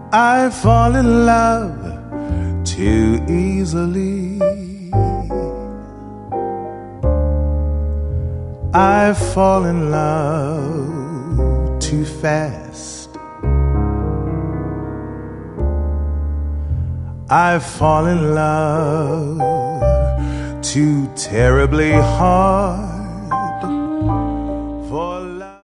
I fall in love too easily. I fall in love too fast. I fall in love too terribly hard.